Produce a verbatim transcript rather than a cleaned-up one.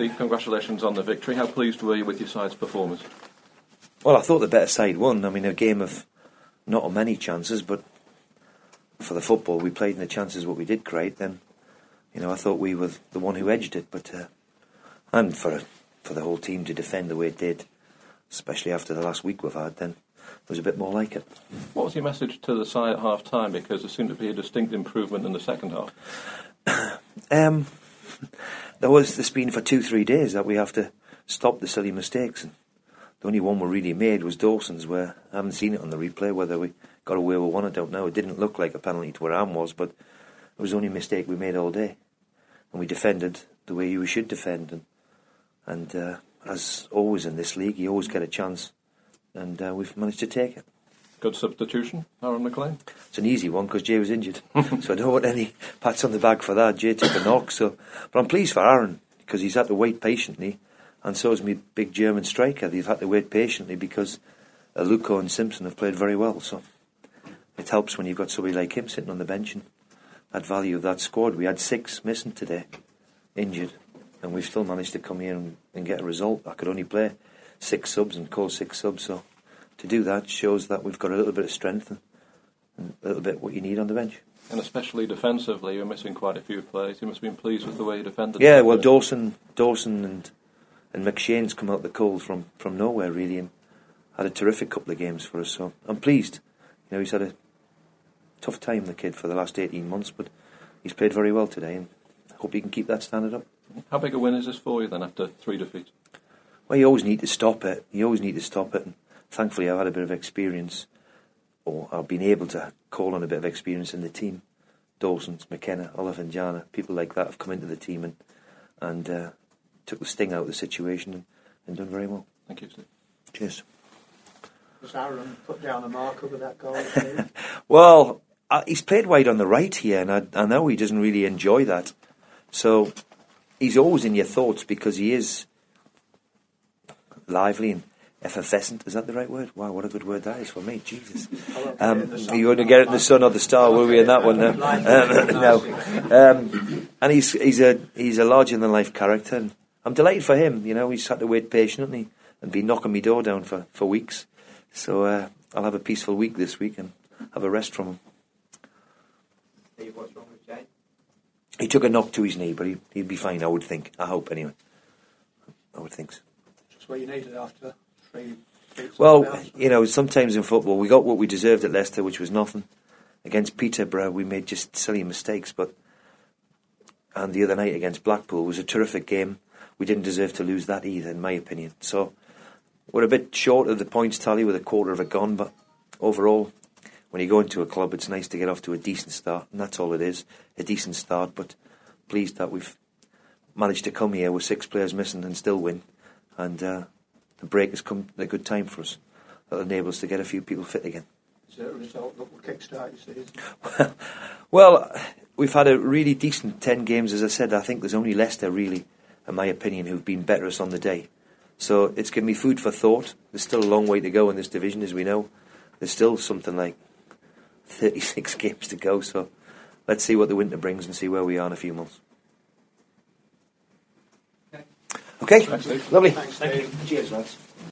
Steve, congratulations on the victory. How pleased were you with your side's performance? Well, I thought the better side won. I mean, a game of not many chances, but for the football we played and the chances what we did create, then, you know, I thought we were the one who edged it. But uh, and for for the whole team to defend the way it did, especially after the last week we've had, then it was a bit more like it. What was your message to the side at half time? Because there seemed to be a distinct improvement in the second half. um, there was there's been for two three days that we have to stop the silly mistakes, and the only one we really made was Dawson's, where I haven't seen it on the replay. Whether we got away with one, I don't know. It didn't look like a penalty to where Am was, but it was the only mistake we made all day, and we defended the way you should defend. And and uh, as always in this league, you always get a chance, and uh, we've managed to take it. Good substitution, Aaron McLean. It's an easy one because Jay was injured, so I don't want any pats on the back for that. Jay took a knock, so but I'm pleased for Aaron because he's had to wait patiently, and so has my big German striker. They've had to wait patiently because uh, Luco and Simpson have played very well. So it helps when you've got somebody like him sitting on the bench and that value of that squad. We had six missing today, injured, and we've still managed to come here and, and get a result. I could only play six subs and call six subs, so to do that shows that we've got a little bit of strength and, and a little bit what you need on the bench. And especially defensively, you're missing quite a few players. You must have been pleased with the way you defended. Yeah, well, Dawson, Dawson and and McShane's come out the cold from, from nowhere really, and had a terrific couple of games for us. So I'm pleased. You know, he's had a tough time, the kid, for the last eighteen months, but he's played very well today, and I hope he can keep that standard up. How big a win is this for you then after three defeats? Well, you always need to stop it. You always need to stop it. And thankfully, I've had a bit of experience, or I've been able to call on a bit of experience in the team. Dawson's, McKenna, Oliver Njana, people like that have come into the team and and uh, took the sting out of the situation and, and done very well. Thank you, Steve. Cheers. Was Aaron put down a marker with that goal? Well, uh, he's played wide on the right here, and I, I know he doesn't really enjoy that. So he's always in your thoughts because he is lively and effervescent. Is that the right word? Wow, what a good word that is for me. Jesus. Um, you wouldn't get it in the sun or the star, will we, in that one? No. Um, no. Um, and he's he's a he's a larger than life character, and I'm delighted for him. You know, he's had to wait patiently and been knocking me door down for, for weeks. So uh, I'll have a peaceful week this week and have a rest from him. Steve, what's wrong with Jay? He took a knock to his knee, but he, he'd be fine, I would think. I hope, anyway. I would think so. Just what you needed after three weeks. Well, you know, sometimes in football, we got what we deserved at Leicester, which was nothing. Against Peterborough, we made just silly mistakes, but and the other night against Blackpool was a terrific game. We didn't deserve to lose that either, in my opinion. So we're a bit short of the points tally with a quarter of it gone, but overall, when you go into a club, it's nice to get off to a decent start, and that's all it is, a decent start. But pleased that we've managed to come here with six players missing and still win, and uh, the break has come at a good time for us. That'll enable us to get a few people fit again. Is there a result that will kickstart your season? Well, we've had a really decent ten games, as I said. I think there's only Leicester, really, in my opinion, who've been better us on the day. So it's given me food for thought. There's still a long way to go in this division, as we know. There's still something like thirty-six games to go. So let's see what the winter brings and see where we are in a few months. Okay, Thanks, Steve. Lovely. Thanks, Thank you. Steve. Cheers, lads.